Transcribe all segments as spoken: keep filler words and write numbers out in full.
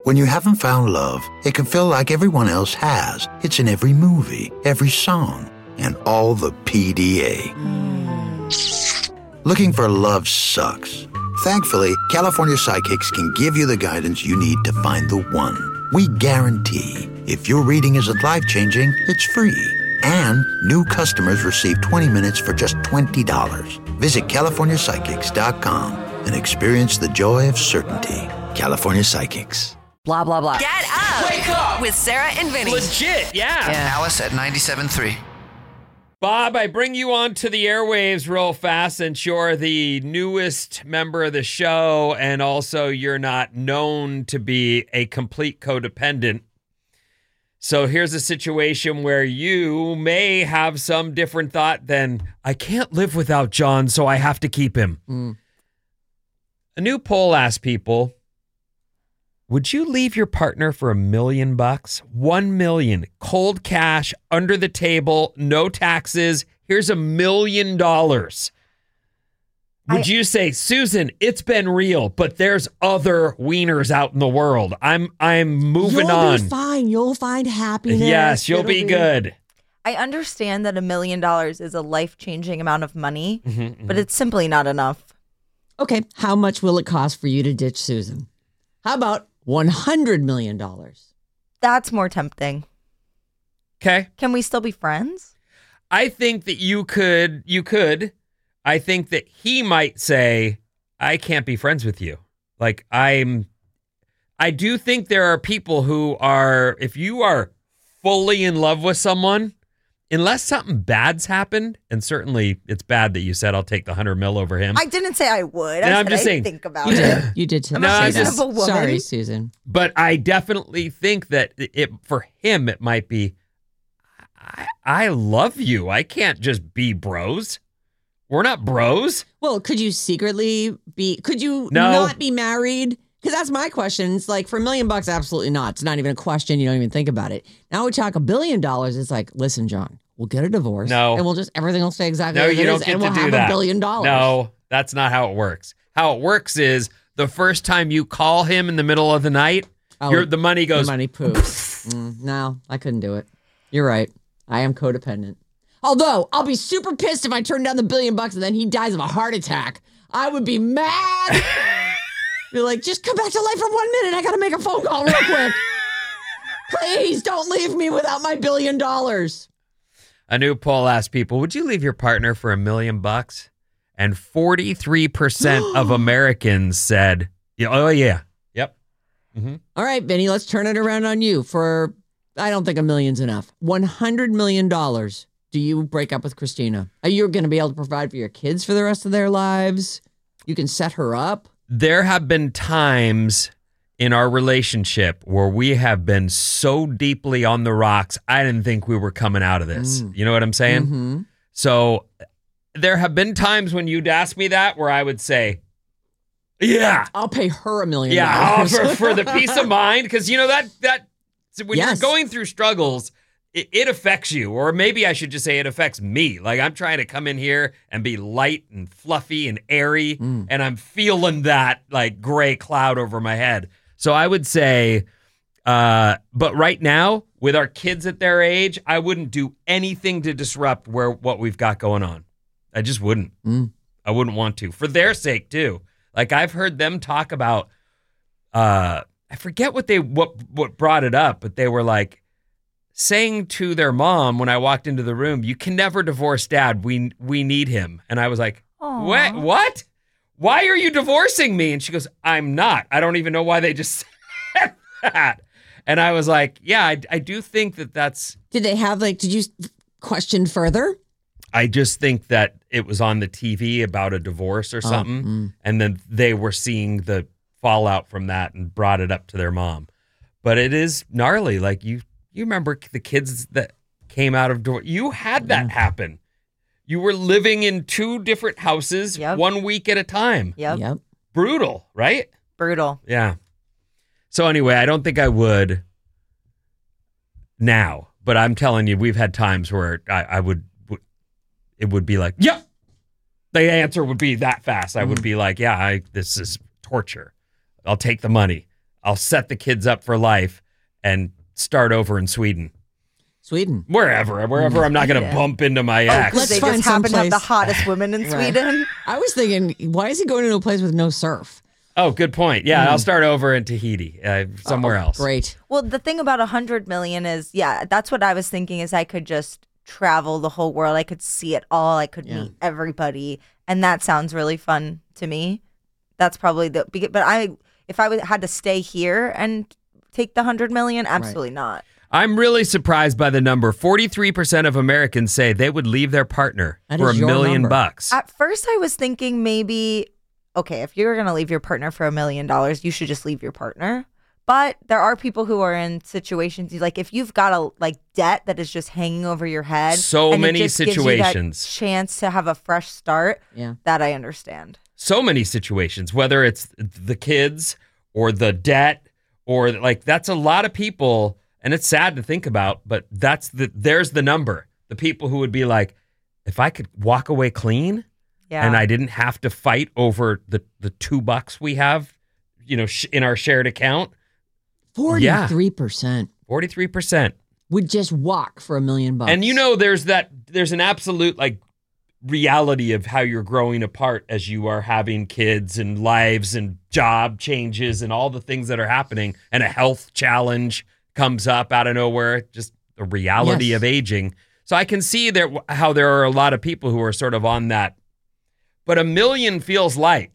When you haven't found love, it can feel like everyone else has. It's in every movie, every song, and all the P D A. Mm. Looking for love sucks. Thankfully, California Psychics can give you the guidance you need to find the one. We guarantee if your reading isn't life-changing, it's free. And new customers receive twenty minutes for just twenty dollars. Visit California Psychics dot com and experience the joy of certainty. California Psychics. Blah, blah, blah. Get up. Wake up. With Sarah and Vinny. Legit, yeah. Yeah. Alice at ninety-seven point three. Bob, I bring you onto the airwaves real fast since you're the newest member of the show and also you're not known to be a complete codependent. So here's a situation where you may have some different thought than, I can't live without John, so I have to keep him. Mm. A new poll asked people, would you leave your partner for a million bucks? One million, cold cash, under the table, no taxes. Here's a million dollars. Would I, you say, Susan, it's been real, but there's other wieners out in the world. I'm I'm moving you'll on. You'll be fine. You'll find happiness. Yes, you'll It'll be, be good. I understand that a million dollars is a life-changing amount of money, mm-hmm, mm-hmm. but it's simply not enough. Okay, how much will it cost for you to ditch Susan? How about one hundred million dollars? That's more tempting. Okay. Can we still be friends? I think that you could, you could. I think that he might say, I can't be friends with you. Like I'm, I do think there are people who are, if you are fully in love with someone, unless something bad's happened, and certainly it's bad that you said I'll take the hundred mil over him. I didn't say I would. I And I'm said just I'd saying, think about You it. did. You did. I'm No, a I'm say just- that. reasonable woman. Sorry, Susan. But I definitely think that it for him, it might be, I, I love you. I can't just be bros. We're not bros. Well, could you secretly be, could you No. not be married? Because that's my question. It's like, for a million bucks, absolutely not. It's not even a question. You don't even think about it. Now we talk a billion dollars. It's like, listen, John, we'll get a divorce. No. And we'll just, everything will stay exactly No, as you it don't is, get and to we'll do have that. a billion dollars. No, that's not how it works. How it works is the first time you call him in the middle of the night, Oh, your, the money goes. The money poops. mm, no, I couldn't do it. You're right. I am codependent. Although, I'll be super pissed if I turn down the billion bucks and then he dies of a heart attack. I would be mad. Be like, just come back to life for one minute. I got to make a phone call real quick. Please don't leave me without my billion dollars. A new poll asked people, would you leave your partner for a million bucks? And forty-three percent of Americans said, yeah, oh, yeah. Yep. Mm-hmm. All right, Vinny, let's turn it around on you for, I don't think a million's enough. one hundred million dollars. Do you break up with Christina? Are you going to be able to provide for your kids for the rest of their lives? You can set her up? There have been times in our relationship where we have been so deeply on the rocks, I didn't think we were coming out of this. Mm. You know what I'm saying? Mm-hmm. So there have been times when you'd ask me that where I would say, yeah. I'll pay her a million Yeah, dollars. for, for the peace of mind. Because, you know, that, that when Yes. you're going through struggles, it, it affects you. Or maybe I should just say it affects me. Like I'm trying to come in here and be light and fluffy and airy. Mm. And I'm feeling that like gray cloud over my head. So I would say, uh, but right now, with our kids at their age, I wouldn't do anything to disrupt where what we've got going on. I just wouldn't. Mm. I wouldn't want to. For their sake, too. Like, I've heard them talk about, uh, I forget what they what what brought it up, but they were like saying to their mom when I walked into the room, you can never divorce dad. We we need him. And I was like, Aw. what? What? Why are you divorcing me? And she goes, I'm not. I don't even know why they just said that. And I was like, yeah, I, I do think that that's, Did they have, like, did you question further? I just think that it was on the T V about a divorce or something. Oh, mm. And then they were seeing the fallout from that and brought it up to their mom. But it is gnarly. Like you, you remember the kids that came out of divorce. You had that Yeah. happen. You were living in two different houses Yep. one week at a time. Yep. Yep. Brutal, right? Brutal. Yeah. So anyway, I don't think I would now, but I'm telling you, we've had times where I, I would, it would be like, yep. The answer would be that fast. I would be like, yeah, I, this is torture. I'll take the money. I'll set the kids up for life and start over in Sweden. Sweden. Wherever, wherever I'm not going to Yeah. bump into my ex. let's They find just happen to have the someplace- hottest women in Right. Sweden. I was thinking, why is he going to a place with no surf? Oh, good point. Yeah, I'll start over in Tahiti, uh, somewhere else. Great. Well, the thing about a hundred million is, yeah, that's what I was thinking. Is I could just travel the whole world. I could see it all. I could Yeah. meet everybody, and that sounds really fun to me. That's probably the. beca- But I, if I would, had to stay here and take the hundred million, absolutely not. I'm really surprised by the number. forty-three percent of Americans say they would leave their partner That for a is your million number. bucks. At first, I was thinking maybe, okay, if you're gonna leave your partner for a million dollars, you should just leave your partner. But there are people who are in situations like if you've got a like debt that is just hanging over your head. So and it many just gives you that situations. chance to have a fresh start. Yeah. That I understand. So many situations, whether it's the kids or the debt or like that's a lot of people, and it's sad to think about, but that's the there's the number. The people who would be like, if I could walk away clean Yeah. and I didn't have to fight over the the two bucks we have, you know, sh- in our shared account, forty-three percent forty-three percent. would just walk for a million bucks. And you know, there's that, there's an absolute like reality of how you're growing apart as you are having kids and lives and job changes and all the things that are happening, and a health challenge comes up out of nowhere, just the reality Yes. of aging. So I can see there how there are a lot of people who are sort of on that, but a million feels light.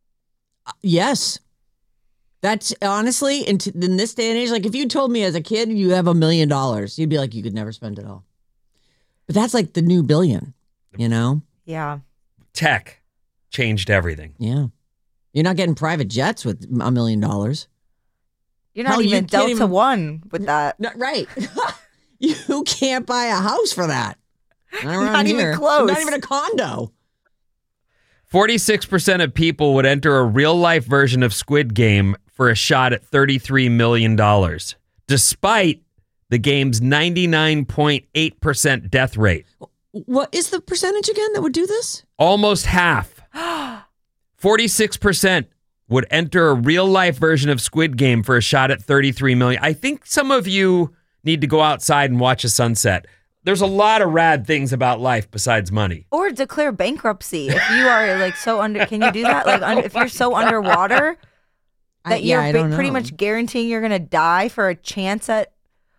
Yes. That's honestly, in, t- in this day and age, like if you told me as a kid you have a million dollars, you'd be like, you could never spend it all. But that's like the new billion, you know? Yeah. Tech changed everything. Yeah. You're not getting private jets with a million dollars. You're not Hell, you even can't Delta even- One with that. Not right. You can't buy a house for that. Not around Not even here. close. Not even a condo. forty-six percent of people would enter a real-life version of Squid Game for a shot at thirty-three million dollars, despite the game's ninety-nine point eight percent death rate. What is the percentage again that would do this? Almost half. forty-six percent would enter a real-life version of Squid Game for a shot at thirty-three million dollars. I think some of you need to go outside and watch a sunset. There's a lot of rad things about life besides money. Or declare bankruptcy if you are like so under. Can you do that? Like un- if you're so underwater I- that yeah, you're I ba- don't pretty know. much guaranteeing you're gonna die for a chance at.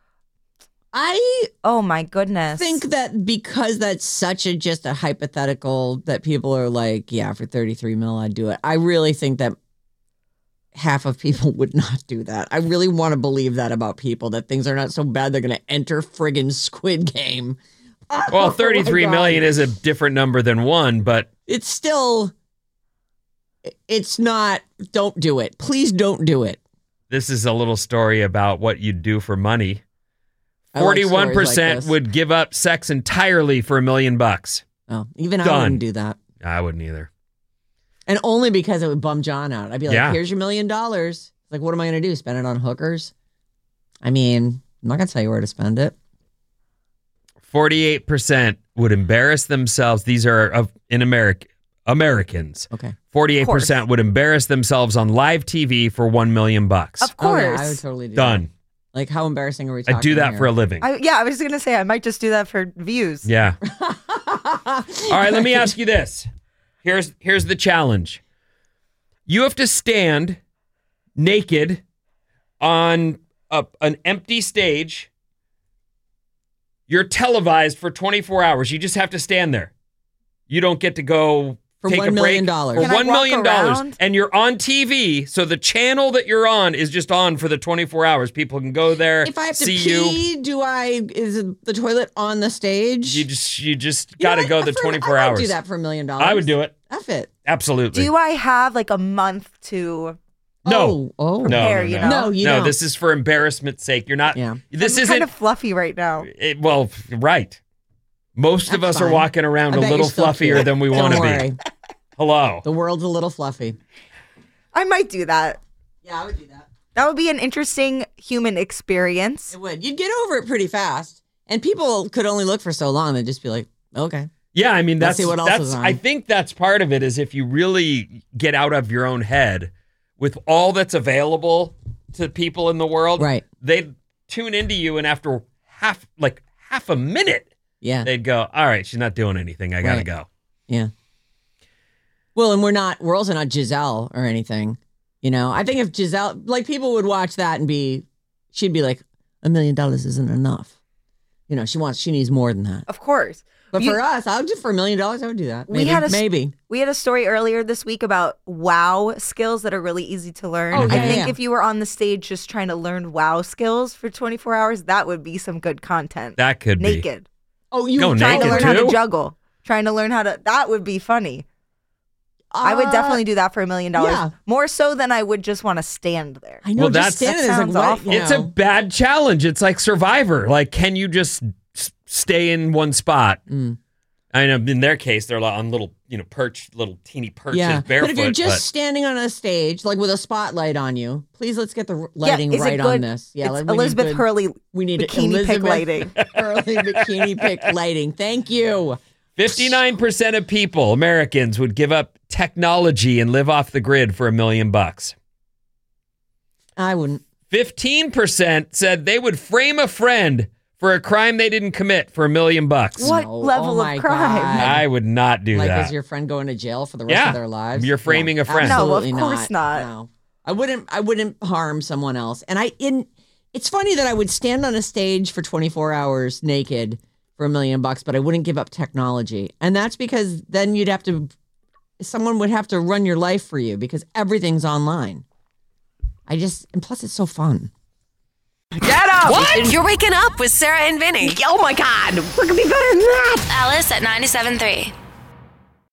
I Oh my goodness! think that because that's such a just a hypothetical that people are like, yeah, for thirty-three mil, I'd do it. I really think that half of people would not do that. I really want to believe that about people, that things are not so bad they're going to enter friggin' Squid Game. Well, Oh my thirty-three million God. is a different number than one, but It's still, it's not, don't do it. Please don't do it. this is a little story about what you'd do for money. I like stories like forty-one percent this. would give up sex entirely for a million bucks. Oh, even I Done. wouldn't do that. I wouldn't either. And only because it would bum John out. I'd be like, Yeah. here's your million dollars. Like, what am I going to do? Spend it on hookers? I mean, I'm not going to tell you where to spend it. forty-eight percent would embarrass themselves. These are of in America Americans. Okay. forty-eight percent would embarrass themselves on live T V for one million bucks. Of Oh, yeah, course. I would totally do Done. that. Like, how embarrassing are we talking I do that here? for a living. I, yeah, I was gonna say I might just do that for views. Yeah. All right, let me ask you this. Here's here's the challenge. You have to stand naked on a, an empty stage. You're televised for twenty-four hours. You just have to stand there. You don't get to go For take one a break million dollars. for Can I one walk million dollars, around? and you're on T V. So the channel that you're on is just on for the twenty-four hours. People can go there, If I have to see you. pee, do I, is the toilet on the stage? You just you just You got to know go what? the For- twenty-four I would hours. do that for a million dollars. I would do it. F it. Absolutely. Do I have like a month to? No. Oh, oh. No, no, prepare, no. you know? No, you no, don't. this is for embarrassment's sake. You're not. Yeah. This I'm isn't. kind of fluffy right now. it- well, right. Most of That's us are fine. walking around I a bet little you're still fluffier cute. than we Don't want to worry. be. Hello. The world's a little fluffy. I might do that. Yeah, I would do that. That would be an interesting human experience. It would. You'd get over it pretty fast. And people could only look for so long. They'd just be like, okay. Yeah, I mean Let's that's see what else that's. is on. I think that's part of it. Is if you really get out of your own head with all that's available to people in the world, Right. they'd tune into you, and after half, like half a minute, Yeah. they'd go, all right, she's not doing anything. I got to Right. go. Yeah. Well, and we're not, we're also not Giselle or anything. You know, I think if Giselle, like people would watch that and be, she'd be like, a million dollars isn't enough. You know, she wants, she needs more than that. Of course. But You- for us, I would do for a million dollars, I would do that. We Maybe. had a s- maybe. We had a story earlier this week about wow skills that are really easy to learn. Oh, I yeah, think yeah. if you were on the stage just trying to learn wow skills for twenty-four hours, that would be some good content. That could be. Naked. Oh, you Go Trying to naked learn how too? to juggle. Trying to learn how to, that would be funny. I would Uh, definitely do that for a million dollars. yeah. More so than I would just want to stand there. I know, Well, just that's- standing that there is sounds like, what, awful. you It's a know. bad challenge. It's like Survivor. Like, can you just s- stay in one spot? Mm. I know in their case, they're on little, you know, perch, little teeny perches, Yeah, barefoot. but if you're just but- standing on a stage, like with a spotlight on you, please let's get the r- lighting yeah, is right it good? on this. Yeah, it's like we need Elizabeth good- Hurley We need bikini Elizabeth pic lighting. Hurley bikini pic lighting. Thank you. fifty-nine percent of people, Americans, would give up technology and live off the grid for a million bucks. I wouldn't. fifteen percent said they would frame a friend for a crime they didn't commit for a million bucks. What No. level Oh my of crime? God. I would not do Like, that. is your friend going to jail for the rest Yeah. of their lives? You're framing a friend. No, of absolutely course not. No, I wouldn't. I wouldn't harm someone else. And I, in, it's funny that I would stand on a stage for twenty-four hours naked for a million bucks, but I wouldn't give up technology. And that's because then you'd have to, someone would have to run your life for you because everything's online. I just, and plus it's so fun. Get up! What? You're waking up with Sarah and Vinny. Oh my God, we're gonna be better than that. Alice at ninety-seven point three.